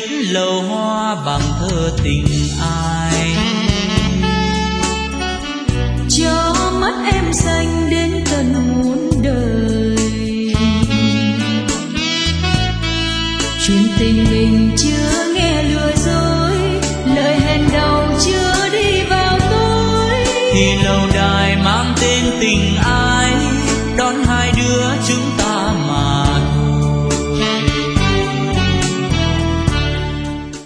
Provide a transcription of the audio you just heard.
lầu hoa bằng thơ tình ai. Cho mắt em dành đến tận muôn đời, chuyện tình mình chưa nghe lừa dối, lời hẹn đầu chưa đi vào tối, thì lâu đài mang tên tình ai.